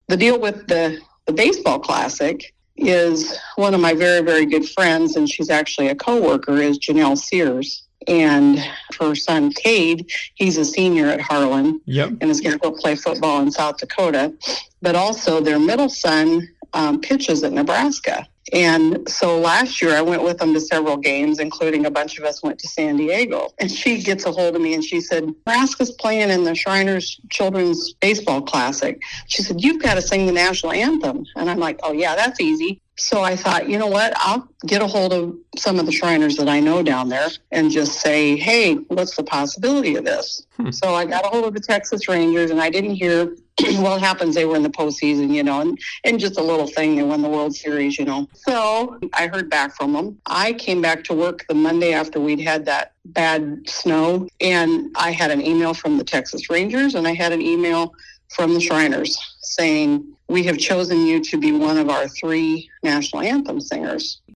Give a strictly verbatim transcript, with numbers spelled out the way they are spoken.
the deal with the, the baseball classic is one of my very, very good friends, and she's actually a coworker, is Janelle Sears. And her son, Cade, he's a senior at Harlan yep. and is going to go play football in South Dakota. But also their middle son um, pitches at Nebraska. And so last year I went with them to several games, including a bunch of us went to San Diego. And she gets a hold of me and she said, Nebraska's playing in the Shriners Children's Baseball Classic. She said, you've got to sing the national anthem. And I'm like, oh, yeah, that's easy. So I thought, you know what, I'll get a hold of some of the Shriners that I know down there and just say, hey, what's the possibility of this? Hmm. So I got a hold of the Texas Rangers, and I didn't hear, well, it happens they were in the postseason, you know, and, and just a little thing, they won the World Series, you know. So I heard back from them. I came back to work the Monday after we'd had that bad snow, and I had an email from the Texas Rangers, and I had an email from the Shriners saying, we have chosen you to be one of our three national anthem singers.